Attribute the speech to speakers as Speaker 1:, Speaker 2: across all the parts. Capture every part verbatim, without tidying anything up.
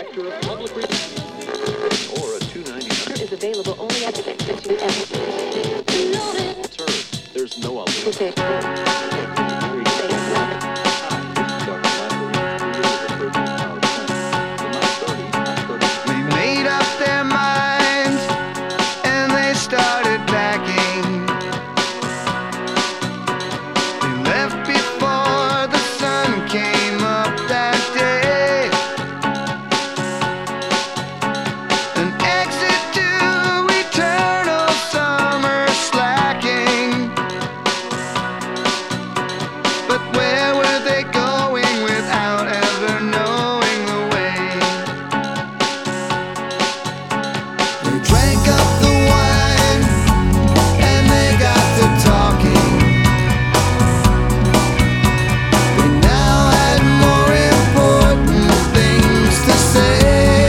Speaker 1: Director of Public Relations. Or a two ninety-nine.
Speaker 2: Is available only at the two M.
Speaker 1: Term. There's no other.
Speaker 2: Okay.
Speaker 3: They made up their minds and they started packing. They left before the sun came up that day. An exit to eternal summer slacking. But where were they going without ever knowing the way? They drank up the wine and they got to talking. They now had more important things to say.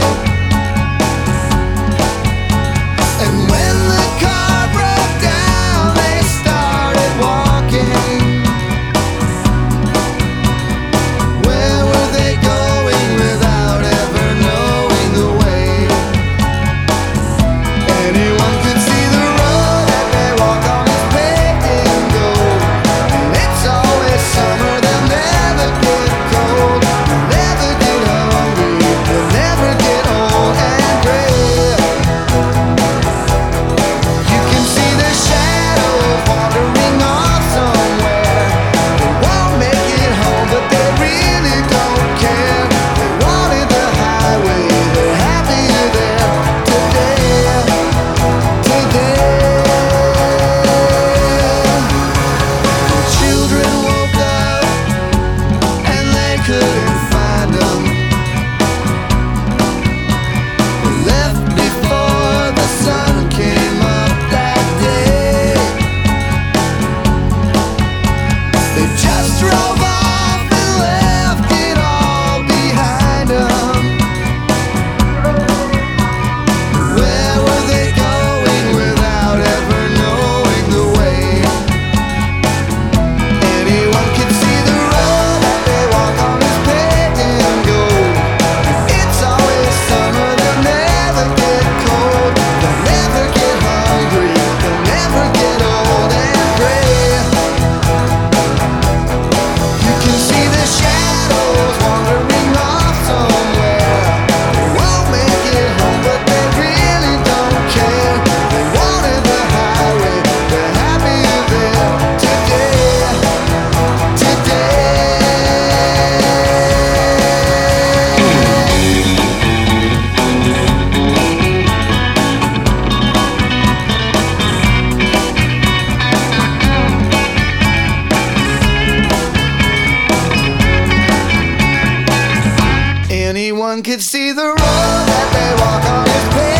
Speaker 3: And when the car broke down, they started walking. Where were they going without ever knowing the way? Anyone could see the road that they walk on is paved in gold. And it's always summer, they'll never get cold. They'll never get hungry, they'll never get old and gray. You can see their shadows wandering off somewhere. They won't make it home, but they really don't care. They wanted the highway, they're happier there today. Today, the children woke up and they couldn't find them. They left before the sun came up that day. They just drove off and left it all behind them. Where were they going without ever knowing the way? Anyone can see the road that they walk on is paved in gold. It's always summer, they'll never get cold. They'll never get hungry, they'll never get old and gray. You can see the shadows wandering off somewhere. They won't make it home, but they really don't care. They wanted the highway, they're happier there today. Today. Anyone could see the road that they walk on is paved